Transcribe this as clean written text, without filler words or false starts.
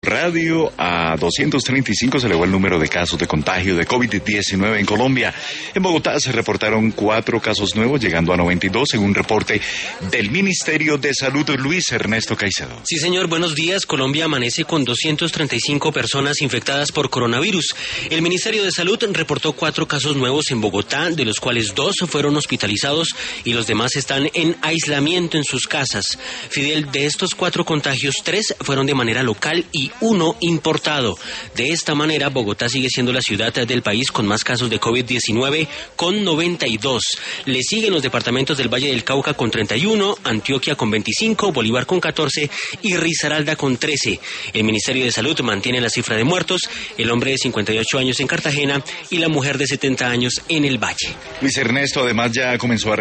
Radio. A 235 se elevó el número de casos de contagio de COVID-19 en Colombia. En Bogotá se reportaron 4 casos nuevos, llegando a 92, según reporte del Ministerio de Salud. Luis Ernesto Caicedo. Sí, señor, buenos días. Colombia amanece con 235 personas infectadas por coronavirus. El Ministerio de Salud reportó 4 casos nuevos en Bogotá, de los cuales 2 fueron hospitalizados y los demás están en aislamiento en sus casas. Fidel, de estos 4 contagios, 3 fueron de manera local y 1 importado. De esta manera, Bogotá sigue siendo la ciudad del país con más casos de COVID-19, con 92. Le siguen los departamentos del Valle del Cauca con 31, Antioquia con 25, Bolívar con 14 y Risaralda con 13. El Ministerio de Salud mantiene la cifra de muertos, el hombre de 58 años en Cartagena y la mujer de 70 años en el Valle. Luis Ernesto, además, ya comenzó a